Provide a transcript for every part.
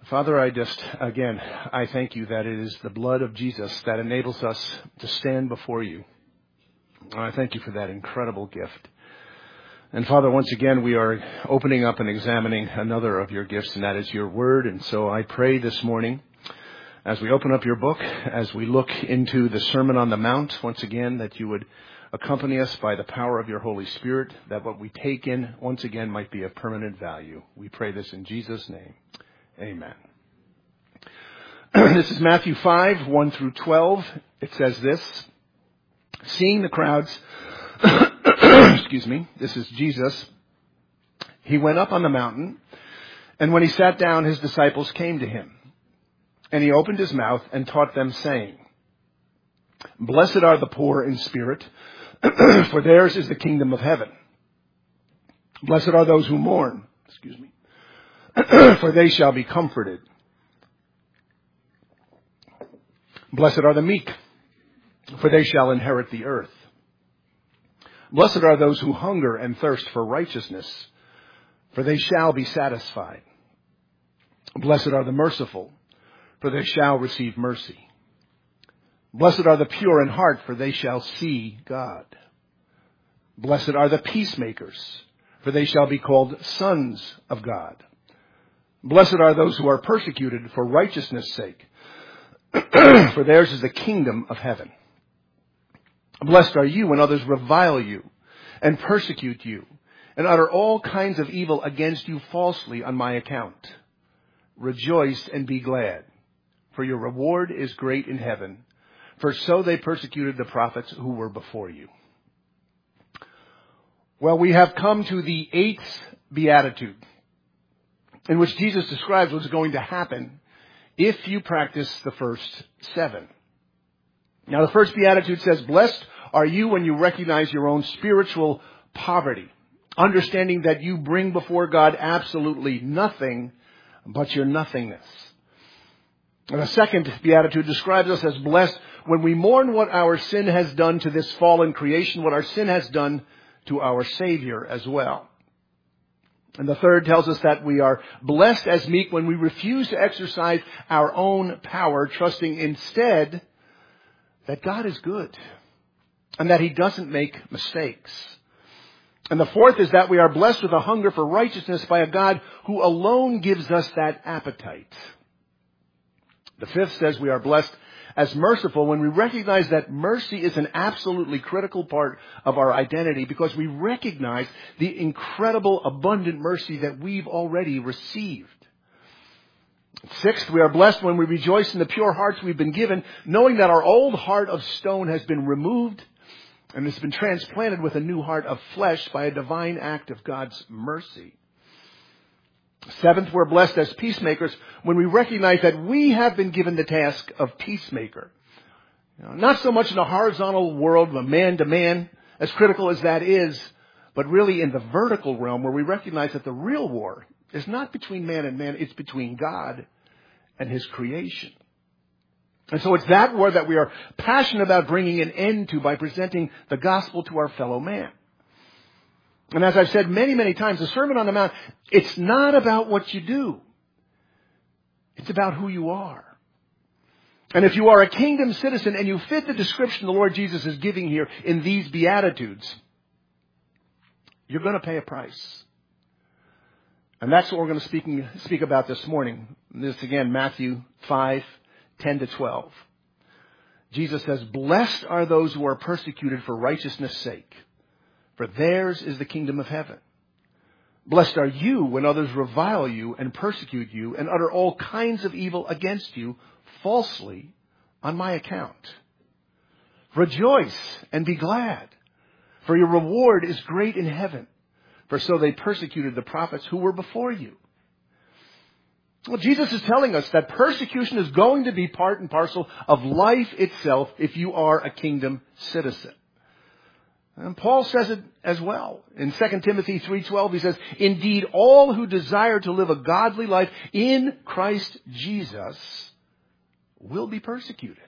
Father, I thank you that it is the blood of Jesus that enables us to stand before you. I thank you for that incredible gift. And Father, once again, we are opening up and examining another of your gifts, and that is your word. And so I pray this morning, as we open up your book, as we look into the Sermon on the Mount, once again, that you would accompany us by the power of your Holy Spirit, that what we take in, once again, might be of permanent value. We pray this in Jesus' name. Amen. This is Matthew 5, 1 through 12. It says this: seeing the crowds, this is Jesus, he went up on the mountain, and when he sat down, his disciples came to him. And he opened his mouth and taught them, saying, Blessed are the poor in spirit, for theirs is the kingdom of heaven. Blessed are those who mourn, for they shall be comforted. Blessed are the meek, for they shall inherit the earth. Blessed are those who hunger and thirst for righteousness, for they shall be satisfied. Blessed are the merciful, for they shall receive mercy. Blessed are the pure in heart, for they shall see God. Blessed are the peacemakers, for they shall be called sons of God. Blessed are those who are persecuted for righteousness' sake, for theirs is the kingdom of heaven. Blessed are you when others revile you and persecute you and utter all kinds of evil against you falsely on my account. Rejoice and be glad, for your reward is great in heaven, for so they persecuted the prophets who were before you. Well, we have come to the 8th beatitude, in which Jesus describes what's going to happen if you practice the first 7. Now, the first beatitude says, Blessed are you when you recognize your own spiritual poverty, understanding that you bring before God absolutely nothing but your nothingness. And the second beatitude describes us as blessed when we mourn what our sin has done to this fallen creation, what our sin has done to our Savior as well. And the third tells us that we are blessed as meek when we refuse to exercise our own power, trusting instead that God is good and that He doesn't make mistakes. And the fourth is that we are blessed with a hunger for righteousness by a God who alone gives us that appetite. The fifth says we are blessed as merciful when we recognize that mercy is an absolutely critical part of our identity, because we recognize the incredible, abundant mercy that we've already received. Sixth, we are blessed when we rejoice in the pure hearts we've been given, knowing that our old heart of stone has been removed and has been transplanted with a new heart of flesh by a divine act of God's mercy. Seventh, we're blessed as peacemakers when we recognize that we have been given the task of peacemaker. Not so much in a horizontal world of man to man, as critical as that is, but really in the vertical realm where we recognize that the real war is not between man and man, it's between God and His creation. And so it's that war that we are passionate about bringing an end to by presenting the gospel to our fellow man. And as I've said many, many times, the Sermon on the Mount, it's not about what you do. It's about who you are. And if you are a kingdom citizen and you fit the description the Lord Jesus is giving here in these Beatitudes, you're going to pay a price. And that's what we're going to speak about this morning. This again, Matthew 5, 10 to 12. Jesus says, Blessed are those who are persecuted for righteousness' sake, for theirs is the kingdom of heaven. Blessed are you when others revile you and persecute you and utter all kinds of evil against you falsely on my account. Rejoice and be glad, for your reward is great in heaven, for so they persecuted the prophets who were before you. Well, Jesus is telling us that persecution is going to be part and parcel of life itself if you are a kingdom citizen. And Paul says it as well. In 2 Timothy 3:12, he says, Indeed, all who desire to live a godly life in Christ Jesus will be persecuted.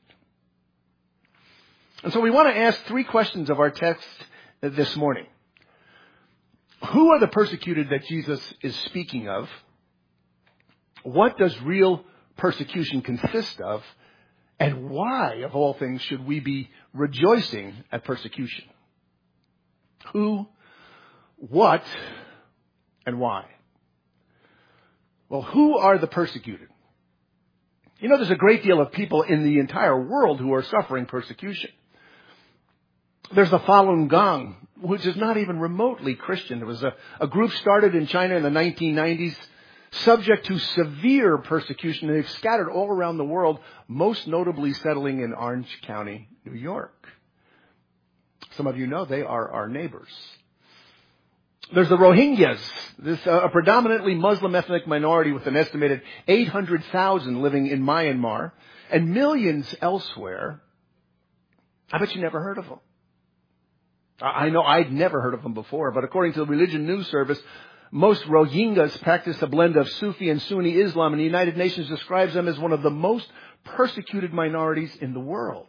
And so we want to ask 3 questions of our text this morning. Who are the persecuted that Jesus is speaking of? What does real persecution consist of? And why, of all things, should we be rejoicing at persecution? Who, what, and why? Well, who are the persecuted? You know, there's a great deal of people in the entire world who are suffering persecution. There's the Falun Gong, which is not even remotely Christian. It was a group started in China in the 1990s, subject to severe persecution, and they've scattered all around the world, most notably settling in Orange County, New York. Some of you know they are our neighbors. There's the Rohingyas, this a predominantly Muslim ethnic minority with an estimated 800,000 living in Myanmar and millions elsewhere. I bet you never heard of them. I know I'd never heard of them before, but according to the Religion News Service, most Rohingyas practice a blend of Sufi and Sunni Islam, and the United Nations describes them as one of the most persecuted minorities in the world.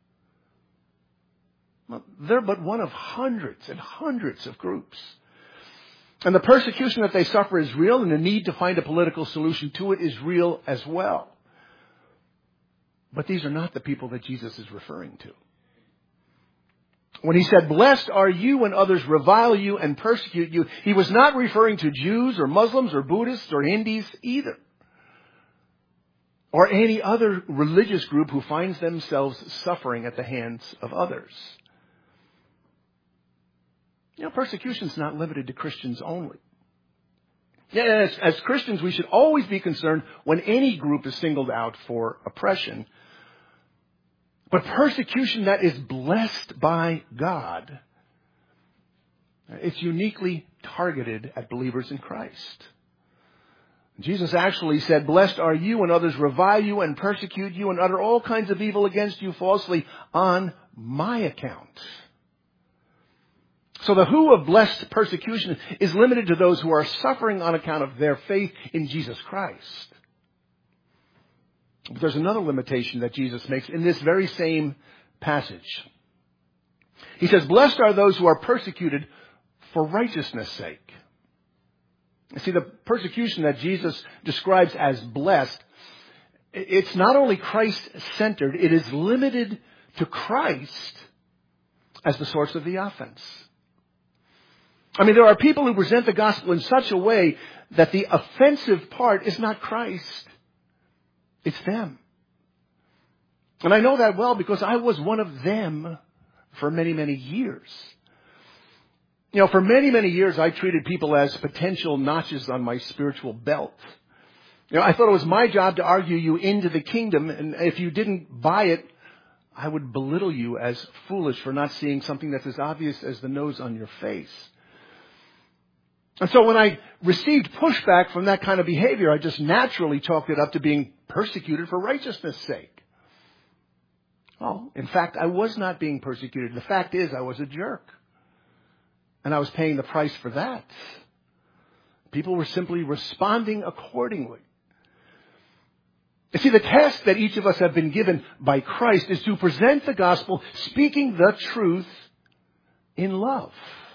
Well, they're but one of hundreds and hundreds of groups. And the persecution that they suffer is real, and the need to find a political solution to it is real as well. But these are not the people that Jesus is referring to. When he said, "Blessed are you when others revile you and persecute you," he was not referring to Jews or Muslims or Buddhists or Hindus either, or any other religious group who finds themselves suffering at the hands of others. You know, persecution is not limited to Christians only. Yes, as Christians, we should always be concerned when any group is singled out for oppression. But persecution that is blessed by God, it's uniquely targeted at believers in Christ. Jesus actually said, "Blessed are you when others revile you and persecute you and utter all kinds of evil against you falsely on my account." So the who of blessed persecution is limited to those who are suffering on account of their faith in Jesus Christ. But there's another limitation that Jesus makes in this very same passage. He says, "Blessed are those who are persecuted for righteousness' sake." You see, the persecution that Jesus describes as blessed, it's not only Christ-centered, it is limited to Christ as the source of the offense. I mean, there are people who present the gospel in such a way that the offensive part is not Christ. It's them. And I know that well because I was one of them for many, many years. You know, for many, many years I treated people as potential notches on my spiritual belt. You know, I thought it was my job to argue you into the kingdom, and if you didn't buy it, I would belittle you as foolish for not seeing something that's as obvious as the nose on your face. And so when I received pushback from that kind of behavior, I just naturally chalked it up to being persecuted for righteousness' sake. Well, in fact, I was not being persecuted. The fact is, I was a jerk. And I was paying the price for that. People were simply responding accordingly. You see, the task that each of us have been given by Christ is to present the gospel, speaking the truth in love.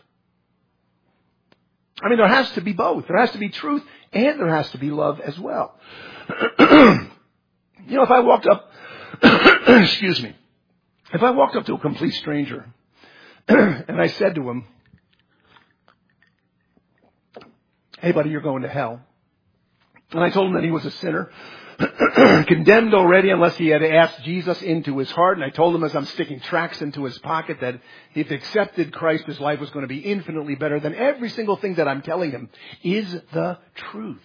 I mean, there has to be both. There has to be truth and there has to be love as well. You know, if I walked up, excuse me, if I walked up to a complete stranger and I said to him, "Hey buddy, you're going to hell." And I told him that he was a sinner, condemned already unless he had asked Jesus into his heart. And I told him as I'm sticking tracts into his pocket that if he accepted Christ, his life was going to be infinitely better. Then every single thing that I'm telling him is the truth.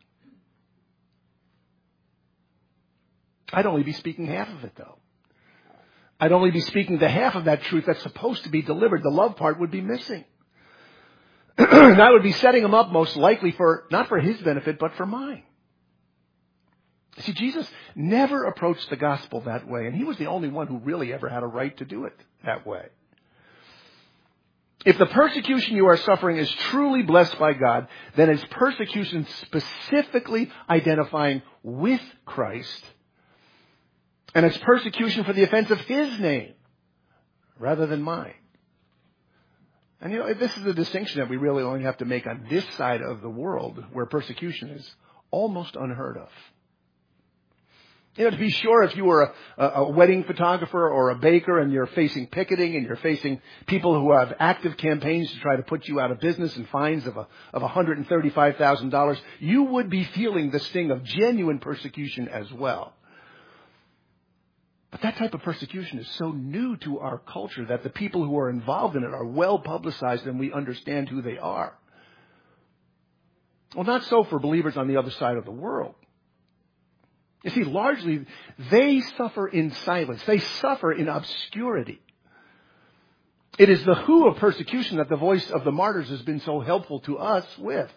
I'd only be speaking half of it, though. I'd only be speaking the half of that truth that's supposed to be delivered. The love part would be missing. And I would be setting him up most likely for, not for his benefit, but for mine. See, Jesus never approached the gospel that way, and he was the only one who really ever had a right to do it that way. If the persecution you are suffering is truly blessed by God, then it's persecution specifically identifying with Christ, and it's persecution for the offense of his name rather than mine. And you know, this is a distinction that we really only have to make on this side of the world where persecution is almost unheard of. To be sure, if you were a wedding photographer or a baker and you're facing picketing and you're facing people who have active campaigns to try to put you out of business and fines of $135,000, you would be feeling the sting of genuine persecution as well. But that type of persecution is so new to our culture that the people who are involved in it are well publicized and we understand who they are. Well, not so for believers on the other side of the world. You see, largely, they suffer in silence. They suffer in obscurity. It is the who of persecution that the voice of the martyrs has been so helpful to us with.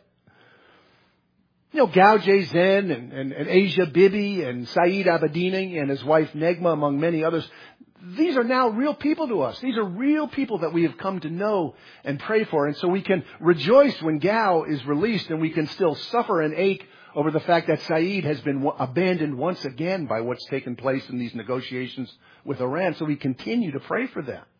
Gao Jie-Zen and Asia Bibi and Saeed Abedini and his wife Negma, among many others, these are now real people to us. These are real people that we have come to know and pray for. And so we can rejoice when Gao is released, and we can still suffer and ache over the fact that Saeed has been abandoned once again by what's taken place in these negotiations with Iran. So we continue to pray for them.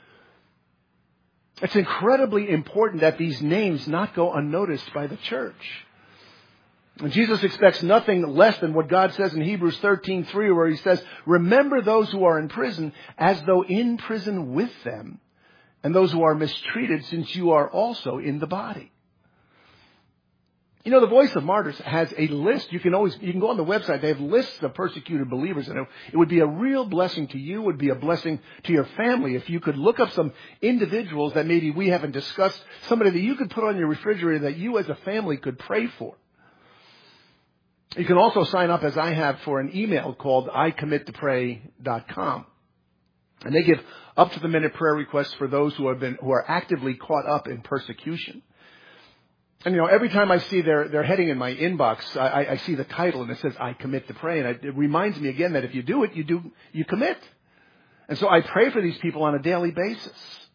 It's incredibly important that these names not go unnoticed by the church. And Jesus expects nothing less than what God says in Hebrews 13:3, where he says, remember those who are in prison as though in prison with them, and those who are mistreated, since you are also in the body. The Voice of Martyrs has a list. You can go on the website. They have lists of persecuted believers. And it would be a real blessing to you. It would be a blessing to your family if you could look up some individuals that maybe we haven't discussed, somebody that you could put on your refrigerator that you as a family could pray for. You can also sign up, as I have, for an email called ICommitToPray.com. And they give up-to-the-minute prayer requests for those who are actively caught up in persecution. And, every time I see their heading in my inbox, I see the title and it says, I commit to pray. And it reminds me again that if you do it, you commit. And so I pray for these people on a daily basis.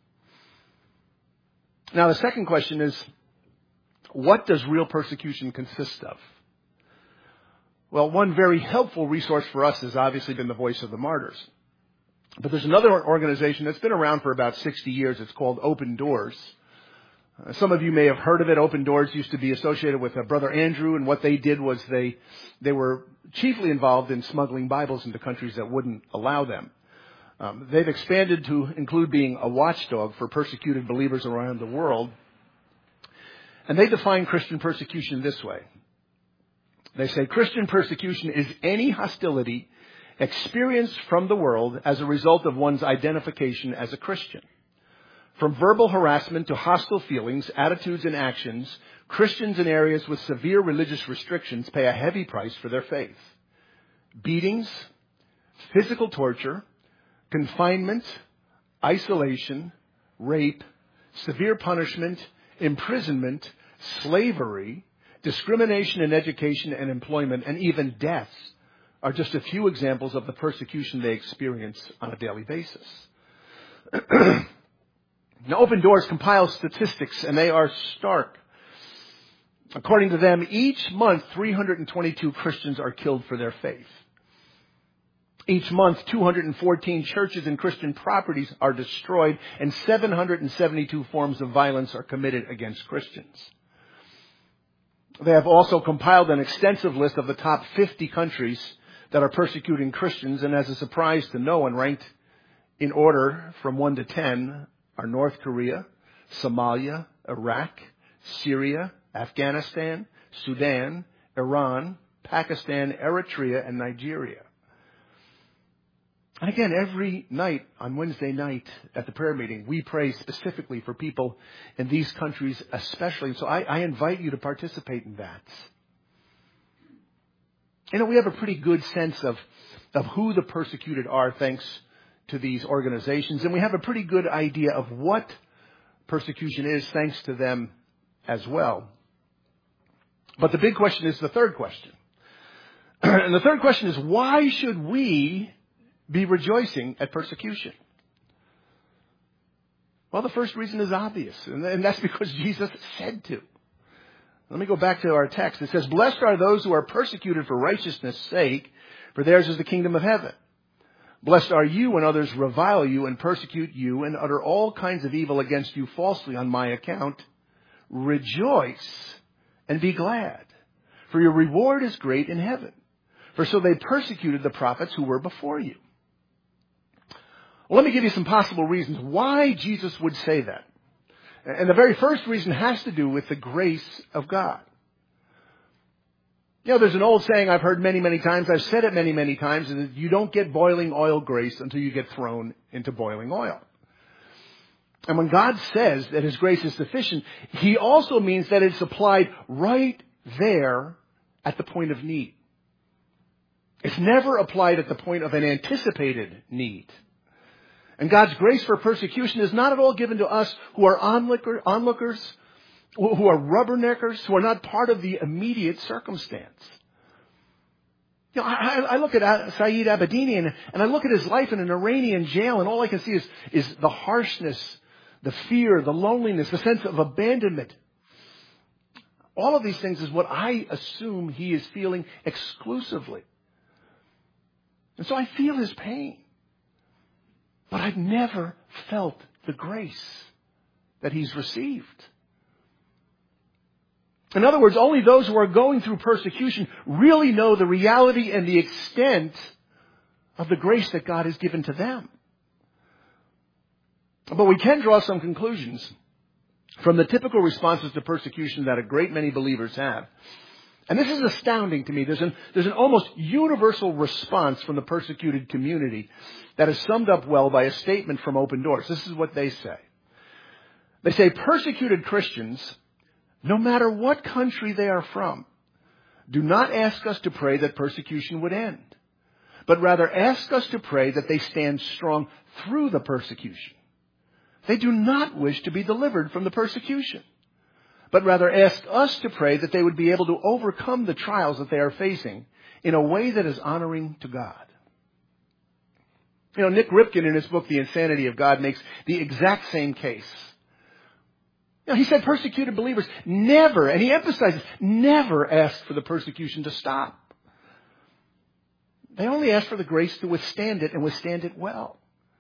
Now, the second question is, what does real persecution consist of? Well, one very helpful resource for us has obviously been the Voice of the Martyrs. But there's another organization that's been around for about 60 years. It's called Open Doors. Some of you may have heard of it. Open Doors used to be associated with Brother Andrew, and what they did was they were chiefly involved in smuggling Bibles into countries that wouldn't allow them. They've expanded to include being a watchdog for persecuted believers around the world. And they define Christian persecution this way. They say Christian persecution is any hostility experienced from the world as a result of one's identification as a Christian. From verbal harassment to hostile feelings, attitudes, and actions, Christians in areas with severe religious restrictions pay a heavy price for their faith. Beatings, physical torture, confinement, isolation, rape, severe punishment, imprisonment, slavery, discrimination in education and employment, and even deaths are just a few examples of the persecution they experience on a daily basis. Now, Open Doors compiles statistics, and they are stark. According to them, each month, 322 Christians are killed for their faith. Each month, 214 churches and Christian properties are destroyed, and 772 forms of violence are committed against Christians. They have also compiled an extensive list of the top 50 countries that are persecuting Christians, and as a surprise to no one, ranked in order from 1 to 10 are North Korea, Somalia, Iraq, Syria, Afghanistan, Sudan, Iran, Pakistan, Eritrea, and Nigeria. And again, every night on Wednesday night at the prayer meeting, we pray specifically for people in these countries especially. And so I invite you to participate in that. We have a pretty good sense of who the persecuted are thanks to these organizations. And we have a pretty good idea of what persecution is thanks to them as well. But the big question is the third question. And the third question is, why should we be rejoicing at persecution? Well, the first reason is obvious, and that's because Jesus said to. Let me go back to our text. It says, blessed are those who are persecuted for righteousness' sake, for theirs is the kingdom of heaven. Blessed are you when others revile you and persecute you and utter all kinds of evil against you falsely on my account. Rejoice and be glad, for your reward is great in heaven. For so they persecuted the prophets who were before you. Well, let me give you some possible reasons why Jesus would say that. And the very first reason has to do with the grace of God. You know, there's an old saying I've heard many, many times. I've said it many, many times, is that you don't get boiling oil grace until you get thrown into boiling oil. And when God says that His grace is sufficient, He also means that it's applied right there at the point of need. It's never applied at the point of an anticipated need. And God's grace for persecution is not at all given to us who are onlookers, who are rubberneckers, who are not part of the immediate circumstance. You know, I look at Saeed Abedini and I look at his life in an Iranian jail, and all I can see is the harshness, the fear, the loneliness, the sense of abandonment. All of these things is what I assume he is feeling exclusively. And so I feel his pain. But I've never felt the grace that he's received. In other words, only those who are going through persecution really know the reality and the extent of the grace that God has given to them. But we can draw some conclusions from the typical responses to persecution that a great many believers have. And this is astounding to me. There's an almost universal response from the persecuted community that is summed up well by a statement from Open Doors. This is what they say. They say, persecuted Christians, no matter what country they are from, do not ask us to pray that persecution would end, but rather ask us to pray that they stand strong through the persecution. They do not wish to be delivered from the persecution, but rather ask us to pray that they would be able to overcome the trials that they are facing in a way that is honoring to God. You know, Nick Ripken in his book, The Insanity of God, makes the exact same case. You know, he said persecuted believers never, and he emphasizes, never ask for the persecution to stop. They only ask for the grace to withstand it and withstand it well.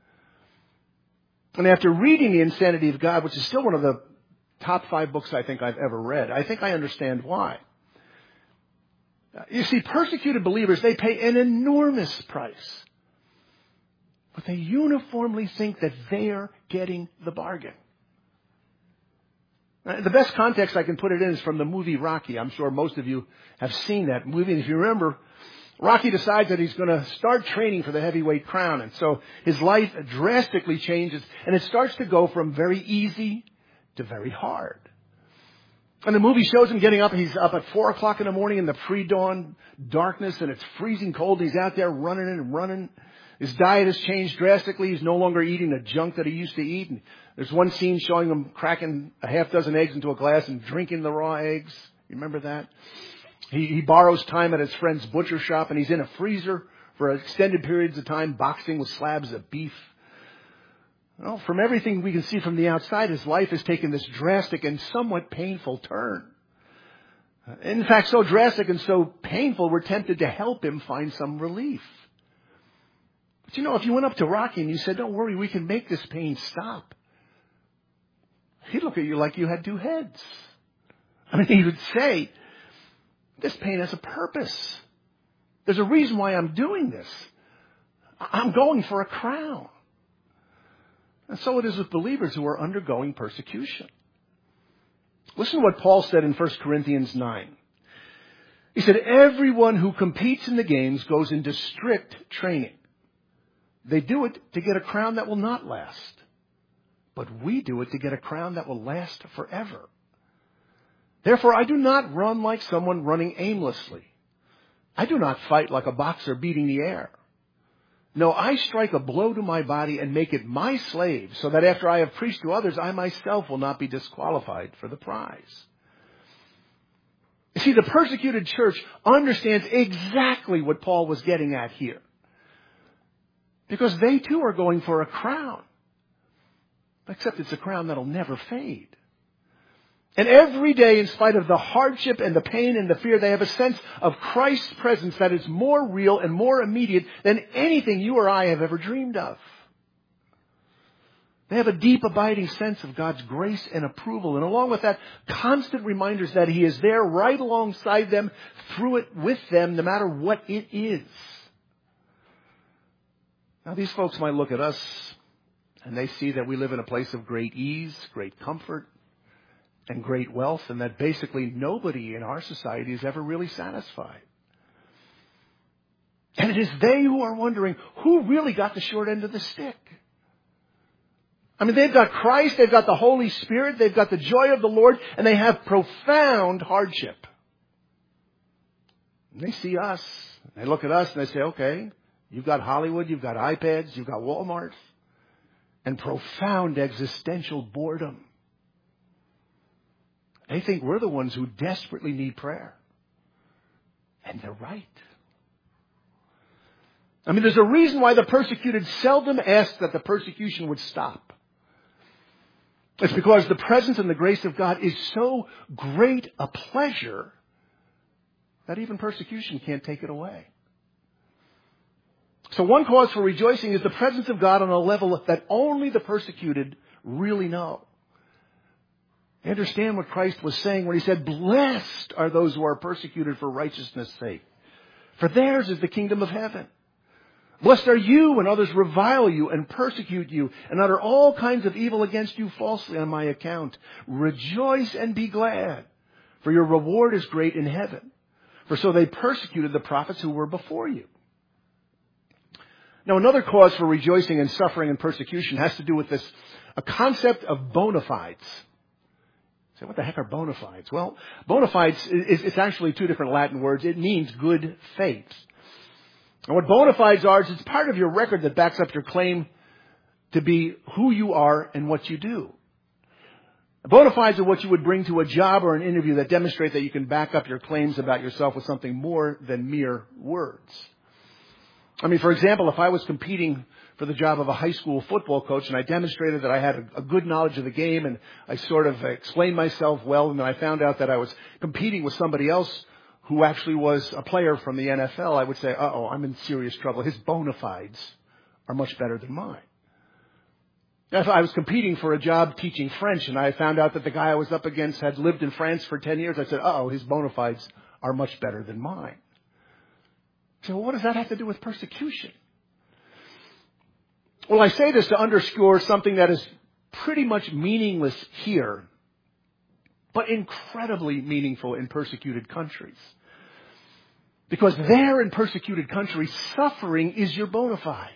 And after reading The Insanity of God, which is still one of the top 5 books I think I've ever read, I think I understand why. You see, persecuted believers, they pay an enormous price. But they uniformly think that they're getting the bargain. The best context I can put it in is from the movie Rocky. I'm sure most of you have seen that movie. And if you remember, Rocky decides that he's going to start training for the heavyweight crown. And so his life drastically changes. And it starts to go from very easy to very hard. And the movie shows him getting up. He's up at 4 o'clock in the morning in the pre-dawn darkness. And it's freezing cold. He's out there running and running. His diet has changed drastically. He's no longer eating the junk that he used to eat. And there's one scene showing him cracking a half dozen eggs into a glass and drinking the raw eggs. You remember that? He borrows time at his friend's butcher shop, and he's in a freezer for extended periods of time, boxing with slabs of beef. Well, from everything we can see from the outside, his life has taken this drastic and somewhat painful turn. In fact, so drastic and so painful, we're tempted to help him find some relief. But you know, if you went up to Rocky and you said, don't worry, we can make this pain stop, he'd look at you like you had 2 heads. I mean, he would say, this pain has a purpose. There's a reason why I'm doing this. I'm going for a crown. And so it is with believers who are undergoing persecution. Listen to what Paul said in 1 Corinthians 9. He said, everyone who competes in the games goes into strict training. They do it to get a crown that will not last. But we do it to get a crown that will last forever. Therefore, I do not run like someone running aimlessly. I do not fight like a boxer beating the air. No, I strike a blow to my body and make it my slave, so that after I have preached to others, I myself will not be disqualified for the prize. You see, the persecuted church understands exactly what Paul was getting at here. Because they too are going for a crown. Except it's a crown that'll never fade. And every day, in spite of the hardship and the pain and the fear, they have a sense of Christ's presence that is more real and more immediate than anything you or I have ever dreamed of. They have a deep, abiding sense of God's grace and approval. And along with that, constant reminders that He is there right alongside them, through it, with them, no matter what it is. Now, these folks might look at us and they see that we live in a place of great ease, great comfort, and great wealth, and that basically nobody in our society is ever really satisfied. And it is they who are wondering, who really got the short end of the stick? I mean, they've got Christ, they've got the Holy Spirit, they've got the joy of the Lord, and they have profound hardship. And they see us, they look at us and they say, okay, you've got Hollywood, you've got iPads, you've got Walmart, and profound existential boredom. They think we're the ones who desperately need prayer. And they're right. I mean, there's a reason why the persecuted seldom ask that the persecution would stop. It's because the presence and the grace of God is so great a pleasure that even persecution can't take it away. So one cause for rejoicing is the presence of God on a level that only the persecuted really know. They understand what Christ was saying when He said, blessed are those who are persecuted for righteousness' sake, for theirs is the kingdom of heaven. Blessed are you when others revile you and persecute you and utter all kinds of evil against you falsely on my account. Rejoice and be glad, for your reward is great in heaven. For so they persecuted the prophets who were before you. Now, another cause for rejoicing in suffering and persecution has to do with this, a concept of bona fides. So what the heck are bona fides? Well, bona fides it's actually two different Latin words. It means good faith. And what bona fides are is it's part of your record that backs up your claim to be who you are and what you do. Bona fides are what you would bring to a job or an interview that demonstrate that you can back up your claims about yourself with something more than mere words. I mean, for example, if I was competing for the job of a high school football coach and I demonstrated that I had a good knowledge of the game and I sort of explained myself well, and then I found out that I was competing with somebody else who actually was a player from the NFL, I would say, uh-oh, I'm in serious trouble. His bona fides are much better than mine. If I was competing for a job teaching French and I found out that the guy I was up against had lived in France for 10 years, I said, uh-oh, his bona fides are much better than mine. So what does that have to do with persecution? Well, I say this to underscore something that is pretty much meaningless here, but incredibly meaningful in persecuted countries. Because there in persecuted countries, suffering is your bona fide.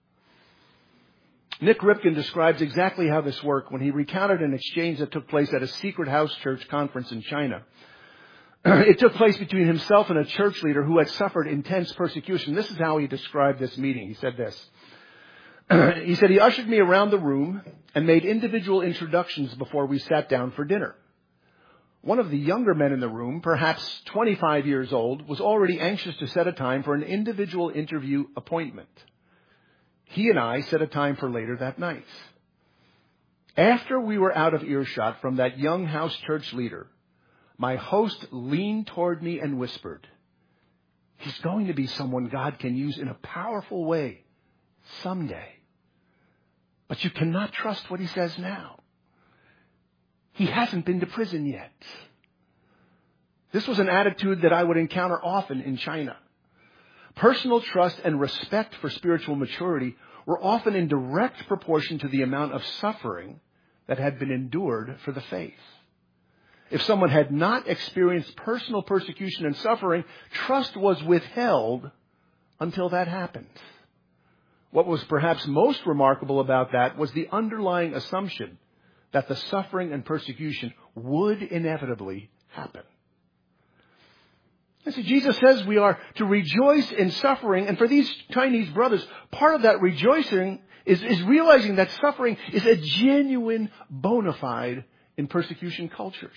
Nick Ripken describes exactly how this worked when he recounted an exchange that took place at a secret house church conference in China. It took place between himself and a church leader who had suffered intense persecution. This is how he described this meeting. He said this. He said, he ushered me around the room and made individual introductions before we sat down for dinner. One of the younger men in the room, perhaps 25 years old, was already anxious to set a time for an individual interview appointment. He and I set a time for later that night. After we were out of earshot from that young house church leader, my host leaned toward me and whispered, he's going to be someone God can use in a powerful way someday. But you cannot trust what he says now. He hasn't been to prison yet. This was an attitude that I would encounter often in China. Personal trust and respect for spiritual maturity were often in direct proportion to the amount of suffering that had been endured for the faith. If someone had not experienced personal persecution and suffering, trust was withheld until that happened. What was perhaps most remarkable about that was the underlying assumption that the suffering and persecution would inevitably happen. And so Jesus says we are to rejoice in suffering, and for these Chinese brothers, part of that rejoicing is realizing that suffering is a genuine bona fide in persecution cultures.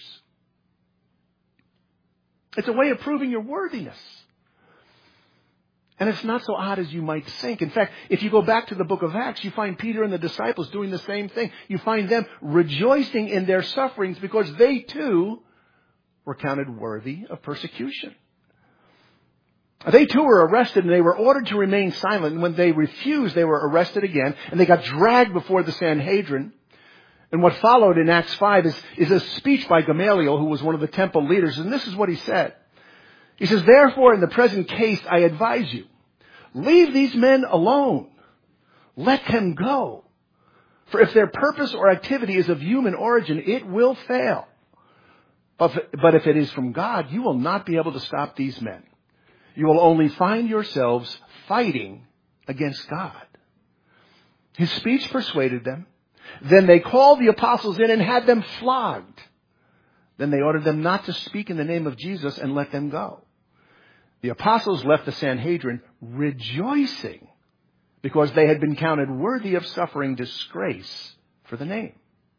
It's a way of proving your worthiness. And it's not so odd as you might think. In fact, if you go back to the book of Acts, you find Peter and the disciples doing the same thing. You find them rejoicing in their sufferings because they too were counted worthy of persecution. They too were arrested, and they were ordered to remain silent. And when they refused, they were arrested again, and they got dragged before the Sanhedrin. And what followed in Acts 5 is a speech by Gamaliel, who was one of the temple leaders. And this is what he said. He says, "Therefore, in the present case, I advise you, leave these men alone. Let them go. For if their purpose or activity is of human origin, it will fail. But if it is from God, you will not be able to stop these men. You will only find yourselves fighting against God." His speech persuaded them. Then they called the apostles in and had them flogged. Then they ordered them not to speak in the name of Jesus and let them go. The apostles left the Sanhedrin rejoicing because they had been counted worthy of suffering disgrace for the name.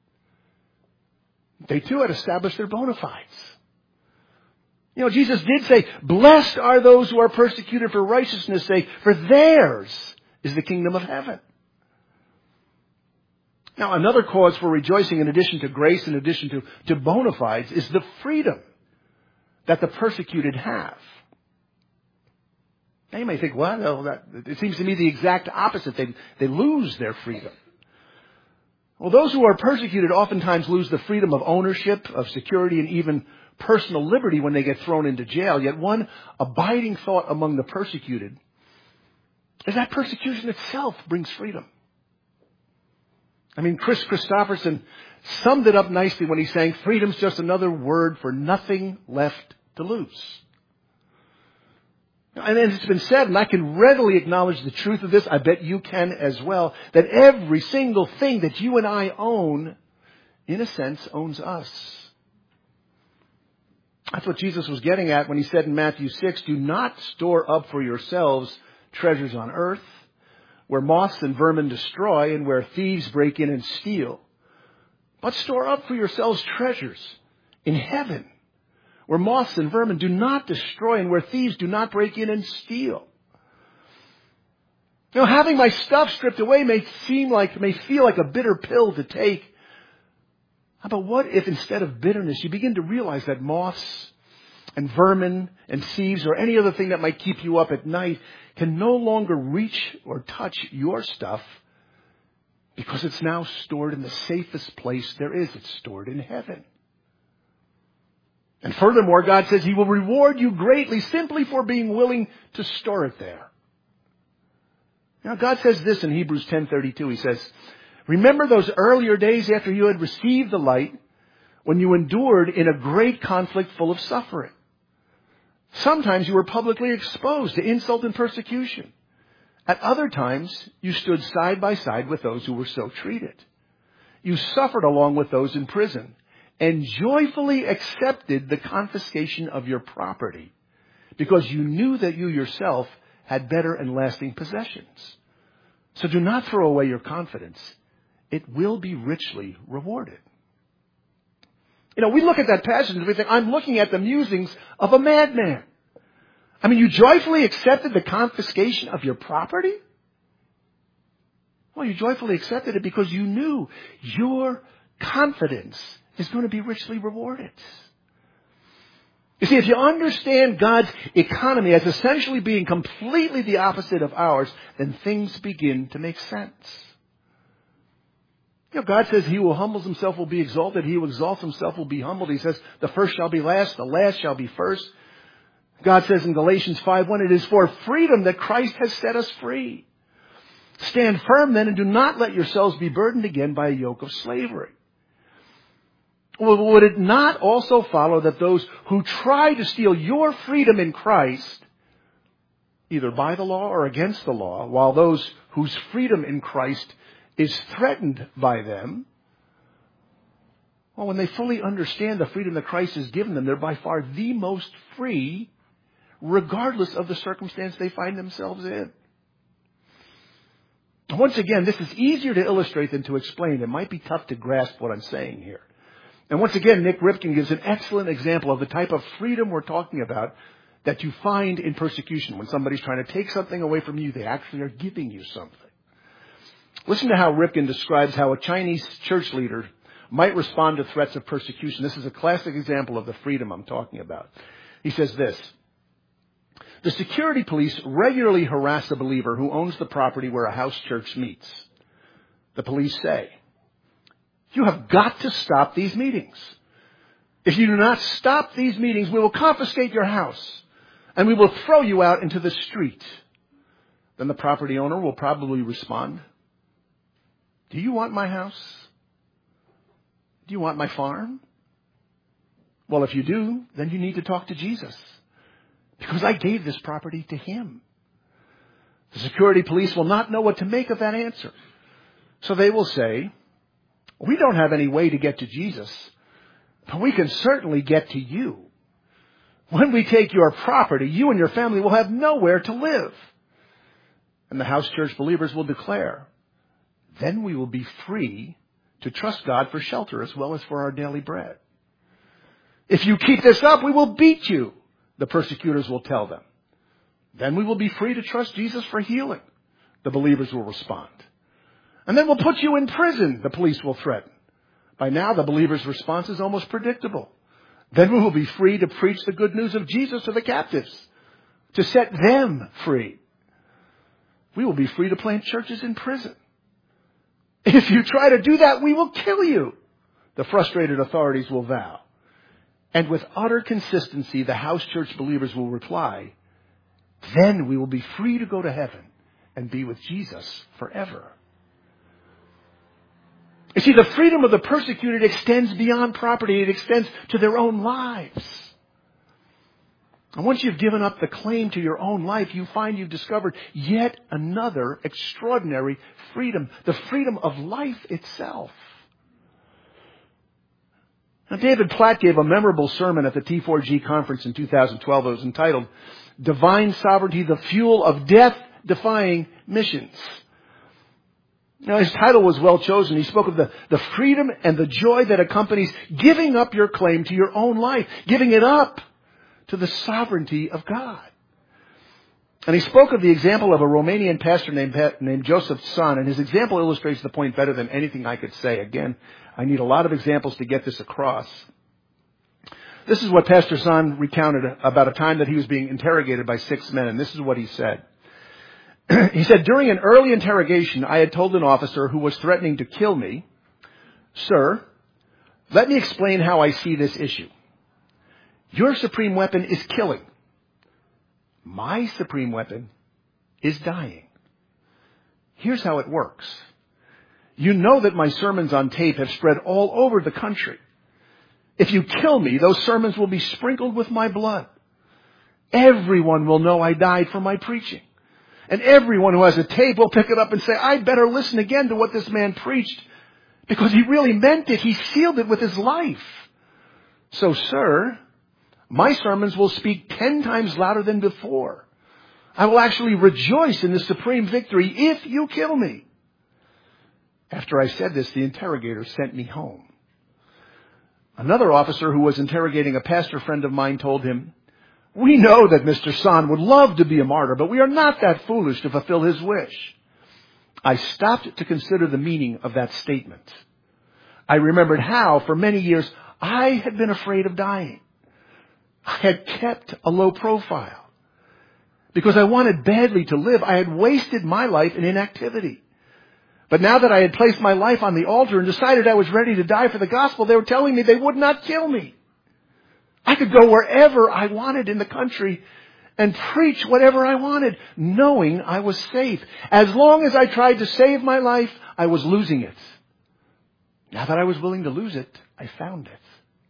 They too had established their bona fides. Jesus did say, "Blessed are those who are persecuted for righteousness' sake, for theirs is the kingdom of heaven." Now, another cause for rejoicing, in addition to grace, in addition to bona fides, is the freedom that the persecuted have. Now, you may think, well, no, it seems to me the exact opposite. They lose their freedom. Well, those who are persecuted oftentimes lose the freedom of ownership, of security, and even personal liberty when they get thrown into jail. Yet one abiding thought among the persecuted is that persecution itself brings freedom. I mean, Chris Christopherson summed it up nicely when he sang, "Freedom's just another word for nothing left to lose." And it's been said, and I can readily acknowledge the truth of this, I bet you can as well, that every single thing that you and I own, in a sense, owns us. That's what Jesus was getting at when he said in Matthew 6, "Do not store up for yourselves treasures on earth, where moths and vermin destroy and where thieves break in and steal. But store up for yourselves treasures in heaven, where moths and vermin do not destroy and where thieves do not break in and steal." Having my stuff stripped away may feel like a bitter pill to take. But what if instead of bitterness, you begin to realize that moths and vermin and thieves or any other thing that might keep you up at night can no longer reach or touch your stuff because it's now stored in the safest place there is. It's stored in heaven. And furthermore, God says He will reward you greatly simply for being willing to store it there. Now, God says this in Hebrews 10:32. He says, "Remember those earlier days after you had received the light, when you endured in a great conflict full of suffering. Sometimes you were publicly exposed to insult and persecution. At other times, you stood side by side with those who were so treated. You suffered along with those in prison and joyfully accepted the confiscation of your property because you knew that you yourself had better and lasting possessions. So do not throw away your confidence. It will be richly rewarded." We look at that passage and we think, I'm looking at the musings of a madman. I mean, you joyfully accepted the confiscation of your property? Well, you joyfully accepted it because you knew your confidence is going to be richly rewarded. You see, if you understand God's economy as essentially being completely the opposite of ours, then things begin to make sense. God says he who humbles himself will be exalted. He who exalts himself will be humbled. He says the first shall be last, the last shall be first. God says in Galatians 5:1, "It is for freedom that Christ has set us free. Stand firm then and do not let yourselves be burdened again by a yoke of slavery." Well, would it not also follow that those who try to steal your freedom in Christ, either by the law or against the law, while those whose freedom in Christ is threatened by them, well, when they fully understand the freedom that Christ has given them, they're by far the most free, regardless of the circumstance they find themselves in. Once again, this is easier to illustrate than to explain. It might be tough to grasp what I'm saying here. And once again, Nick Ripken gives an excellent example of the type of freedom we're talking about that you find in persecution. When somebody's trying to take something away from you, they actually are giving you something. Listen to how Ripken describes how a Chinese church leader might respond to threats of persecution. This is a classic example of the freedom I'm talking about. He says this: The security police regularly harass a believer who owns the property where a house church meets. The police say, "You have got to stop these meetings. If you do not stop these meetings, we will confiscate your house and we will throw you out into the street." Then the property owner will probably respond, "Do you want my house? Do you want my farm? Well, if you do, then you need to talk to Jesus, because I gave this property to him." The security police will not know what to make of that answer. So they will say, "We don't have any way to get to Jesus, but we can certainly get to you. When we take your property, you and your family will have nowhere to live." And the house church believers will declare, "Then we will be free to trust God for shelter as well as for our daily bread. If you keep this up, we will beat you," the persecutors will tell them. "Then we will be free to trust Jesus for healing," the believers will respond. "And then we'll put you in prison," the police will threaten. By now, the believer's response is almost predictable. "Then we will be free to preach the good news of Jesus to the captives, to set them free. We will be free to plant churches in prison. If you try to do that, we will kill you," the frustrated authorities will vow. And with utter consistency, the house church believers will reply, "Then we will be free to go to heaven and be with Jesus forever." You see, the freedom of the persecuted extends beyond property. It extends to their own lives. And once you've given up the claim to your own life, you find you've discovered yet another extraordinary freedom, the freedom of life itself. Now, David Platt gave a memorable sermon at the T4G conference in 2012. It was entitled, "Divine Sovereignty, the Fuel of Death-Defying Missions." Now, his title was well chosen. He spoke of the freedom and the joy that accompanies giving up your claim to your own life, giving it up to the sovereignty of God. And he spoke of the example of a Romanian pastor named Joseph Tson, and his example illustrates the point better than anything I could say. Again, I need a lot of examples to get this across. This is what Pastor Tson recounted about a time that he was being interrogated by 6 men, and this is what he said. He said, "During an early interrogation, I had told an officer who was threatening to kill me, 'Sir, let me explain how I see this issue. Your supreme weapon is killing. My supreme weapon is dying. Here's how it works. You know that my sermons on tape have spread all over the country. If you kill me, those sermons will be sprinkled with my blood. Everyone will know I died for my preaching. And everyone who has a tape will pick it up and say, I'd better listen again to what this man preached, because he really meant it. He sealed it with his life. So, sir, my sermons will speak 10 times louder than before. I will actually rejoice in the supreme victory if you kill me.' After I said this, the interrogator sent me home." Another officer who was interrogating a pastor friend of mine told him, "We know that Mr. Tson would love to be a martyr, but we are not that foolish to fulfill his wish." I stopped to consider the meaning of that statement. I remembered how, for many years, I had been afraid of dying. I had kept a low profile. Because I wanted badly to live, I had wasted my life in inactivity. But now that I had placed my life on the altar and decided I was ready to die for the gospel, they were telling me they would not kill me. I could go wherever I wanted in the country and preach whatever I wanted, knowing I was safe. As long as I tried to save my life, I was losing it. Now that I was willing to lose it, I found it.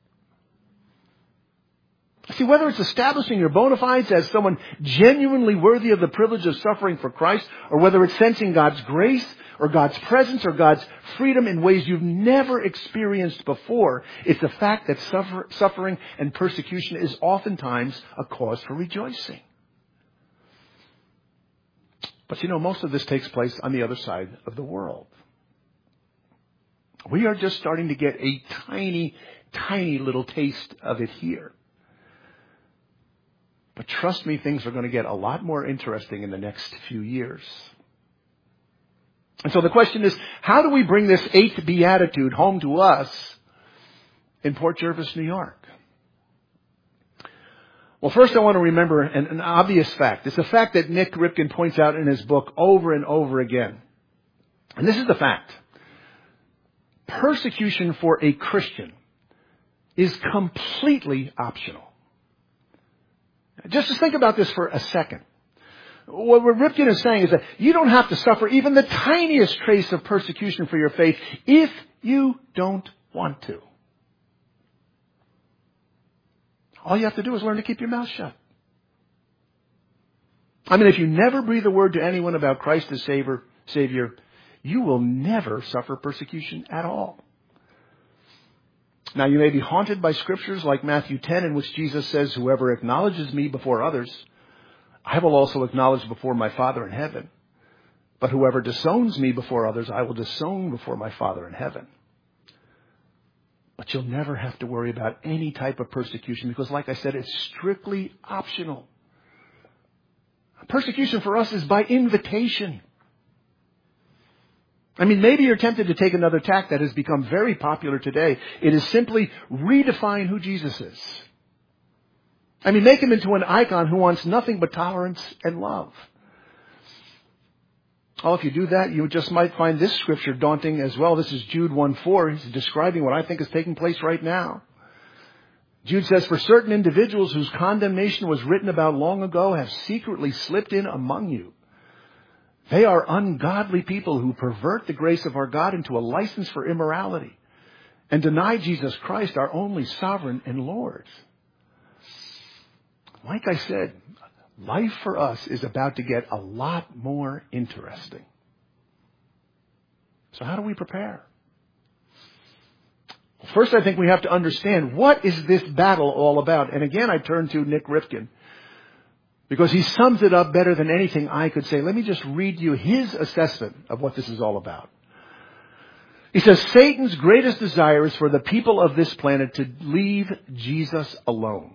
See, whether it's establishing your bona fides as someone genuinely worthy of the privilege of suffering for Christ, or whether it's sensing God's grace or God's presence or God's freedom in ways you've never experienced before, it's the fact that suffering and persecution is oftentimes a cause for rejoicing. But you know, most of this takes place on the other side of the world. We are just starting to get a tiny, tiny little taste of it here. But trust me, things are going to get a lot more interesting in the next few years. And so the question is, how do we bring this 8th beatitude home to us in Port Jervis, New York? Well, first I want to remember an obvious fact. It's a fact that Nick Ripken points out in his book over and over again. And this is the fact. Persecution for a Christian is completely optional. Just think about this for a second. What Ripken is saying is that you don't have to suffer even the tiniest trace of persecution for your faith if you don't want to. All you have to do is learn to keep your mouth shut. I mean, if you never breathe a word to anyone about Christ as Savior, you will never suffer persecution at all. Now, you may be haunted by scriptures like Matthew 10, in which Jesus says, "Whoever acknowledges me before others, I will also acknowledge before my Father in heaven. But whoever disowns me before others, I will disown before my Father in heaven." But you'll never have to worry about any type of persecution because, like I said, it's strictly optional. Persecution for us is by invitation. I mean, maybe you're tempted to take another tack that has become very popular today. It is simply redefine who Jesus is. I mean, make him into an icon who wants nothing but tolerance and love. Oh, if you do that, you just might find this scripture daunting as well. This is Jude 1:4. He's describing what I think is taking place right now. Jude says, "For certain individuals whose condemnation was written about long ago have secretly slipped in among you. They are ungodly people who pervert the grace of our God into a license for immorality and deny Jesus Christ, our only sovereign and Lord." Like I said, life for us is about to get a lot more interesting. So how do we prepare? First, I think we have to understand, what is this battle all about? And again, I turn to Nick Ripken, because he sums it up better than anything I could say. Let me just read you his assessment of what this is all about. He says, Satan's greatest desire is for the people of this planet to leave Jesus alone.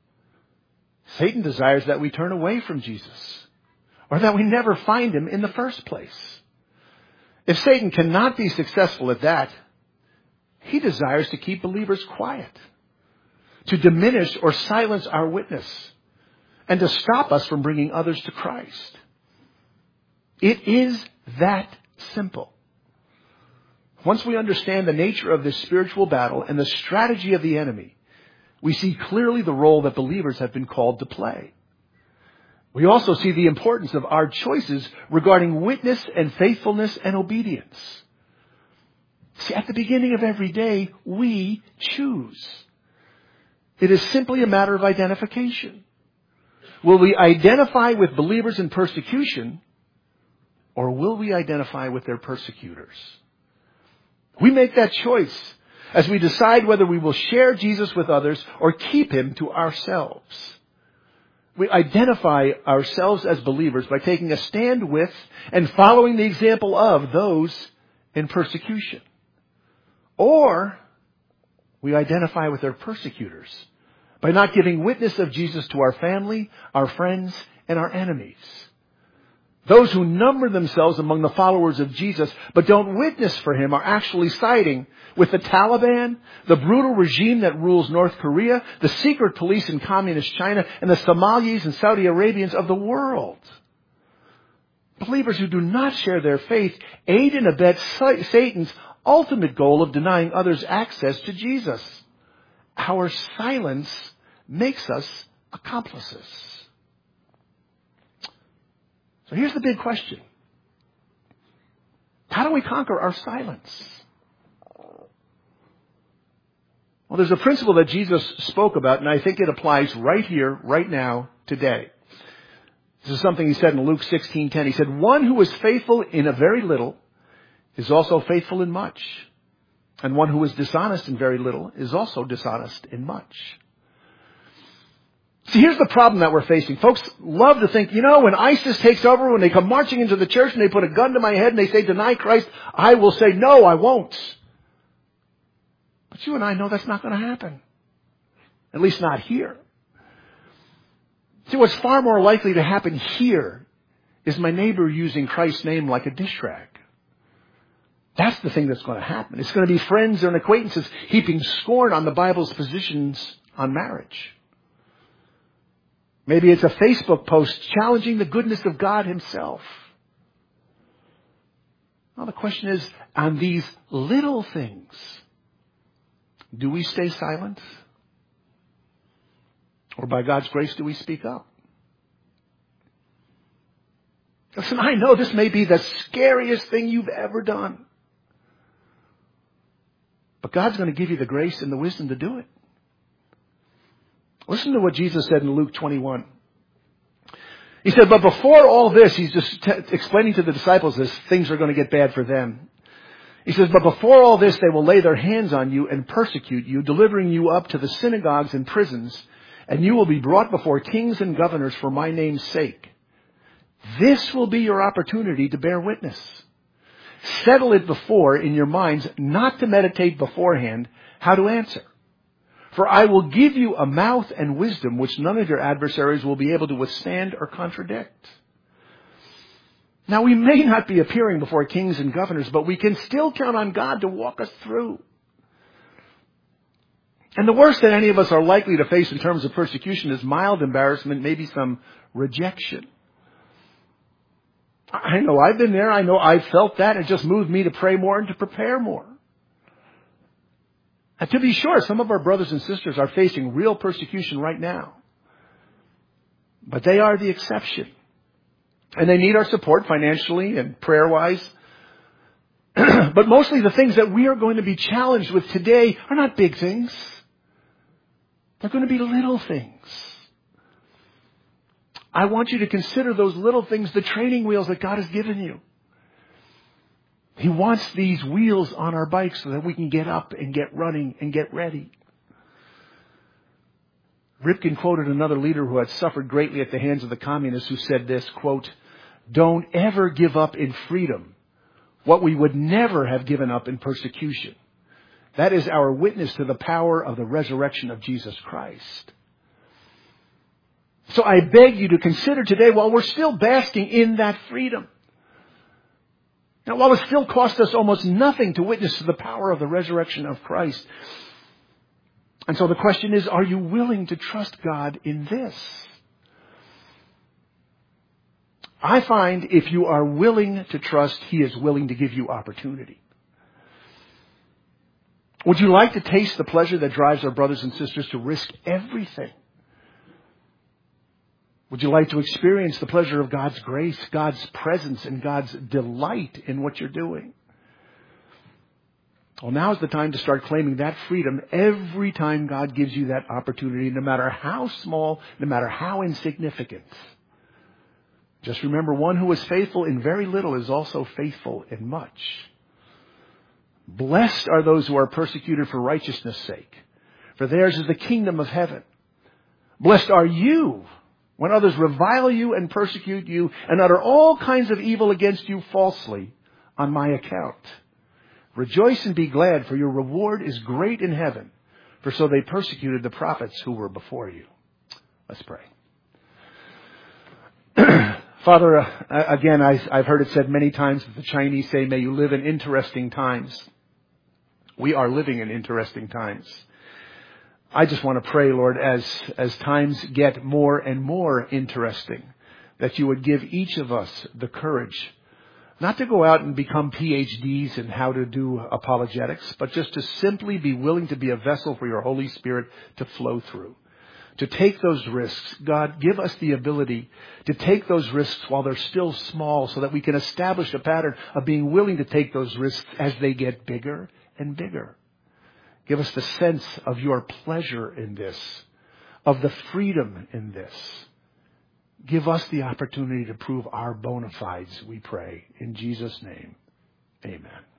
Satan desires that we turn away from Jesus, or that we never find him in the first place. If Satan cannot be successful at that, he desires to keep believers quiet, to diminish or silence our witness, and to stop us from bringing others to Christ. It is that simple. Once we understand the nature of this spiritual battle and the strategy of the enemy, we see clearly the role that believers have been called to play. We also see the importance of our choices regarding witness and faithfulness and obedience. See, at the beginning of every day, we choose. It is simply a matter of identification. Will we identify with believers in persecution, or will we identify with their persecutors? We make that choice as we decide whether we will share Jesus with others or keep him to ourselves. We identify ourselves as believers by taking a stand with and following the example of those in persecution. Or we identify with their persecutors by not giving witness of Jesus to our family, our friends, and our enemies. Those who number themselves among the followers of Jesus but don't witness for him are actually siding with the Taliban, the brutal regime that rules North Korea, the secret police in communist China, and the Somalis and Saudi Arabians of the world. Believers who do not share their faith aid and abet Satan's ultimate goal of denying others access to Jesus. Our silence makes us accomplices. So here's the big question. How do we conquer our silence? Well, there's a principle that Jesus spoke about, and I think it applies right here, right now, today. This is something he said in Luke 16:10. He said, "One who is faithful in a very little is also faithful in much. And one who is dishonest in very little is also dishonest in much." See, here's the problem that we're facing. Folks love to think, when ISIS takes over, when they come marching into the church and they put a gun to my head and they say, "Deny Christ," I will say, "No, I won't." But you and I know that's not going to happen. At least not here. See, what's far more likely to happen here is my neighbor using Christ's name like a dish rag. That's the thing that's going to happen. It's going to be friends and acquaintances heaping scorn on the Bible's positions on marriage. Maybe it's a Facebook post challenging the goodness of God himself. Well, the question is, on these little things, do we stay silent? Or by God's grace, do we speak up? Listen, I know this may be the scariest thing you've ever done. But God's going to give you the grace and the wisdom to do it. Listen to what Jesus said in Luke 21. He said, but before all this, he's just explaining to the disciples this, things are going to get bad for them. He says, but before all this, they will lay their hands on you and persecute you, delivering you up to the synagogues and prisons, and you will be brought before kings and governors for my name's sake. This will be your opportunity to bear witness. Settle it before in your minds, not to meditate beforehand how to answer. For I will give you a mouth and wisdom which none of your adversaries will be able to withstand or contradict. Now, we may not be appearing before kings and governors, but we can still count on God to walk us through. And the worst that any of us are likely to face in terms of persecution is mild embarrassment, maybe some rejection. I know I've been there. I know I've felt that. It just moved me to pray more and to prepare more. And to be sure, some of our brothers and sisters are facing real persecution right now. But they are the exception. And they need our support financially and prayer-wise. But mostly the things that we are going to be challenged with today are not big things. They're going to be little things. I want you to consider those little things, the training wheels that God has given you. He wants these wheels on our bikes so that we can get up and get running and get ready. Ripken quoted another leader who had suffered greatly at the hands of the communists who said this, quote, don't ever give up in freedom what we would never have given up in persecution. That is our witness to the power of the resurrection of Jesus Christ. So I beg you to consider today, while we're still basking in that freedom, now, while it still costs us almost nothing to witness to the power of the resurrection of Christ. And so the question is, are you willing to trust God in this? I find if you are willing to trust, He is willing to give you opportunity. Would you like to taste the pleasure that drives our brothers and sisters to risk everything? Would you like to experience the pleasure of God's grace, God's presence, and God's delight in what you're doing? Well, now is the time to start claiming that freedom every time God gives you that opportunity, no matter how small, no matter how insignificant. Just remember, one who is faithful in very little is also faithful in much. Blessed are those who are persecuted for righteousness' sake, for theirs is the kingdom of heaven. Blessed are you when others revile you and persecute you and utter all kinds of evil against you falsely on my account. Rejoice and be glad, for your reward is great in heaven, for so they persecuted the prophets who were before you. Let's pray. Father, again, I've heard it said many times that the Chinese say, may you live in interesting times. We are living in interesting times. I just want to pray, Lord, as times get more and more interesting, that you would give each of us the courage, not to go out and become PhDs in how to do apologetics, but just to simply be willing to be a vessel for your Holy Spirit to flow through, to take those risks. God, give us the ability to take those risks while they're still small so that we can establish a pattern of being willing to take those risks as they get bigger and bigger. Give us the sense of your pleasure in this, of the freedom in this. Give us the opportunity to prove our bona fides, we pray. In Jesus' name, amen.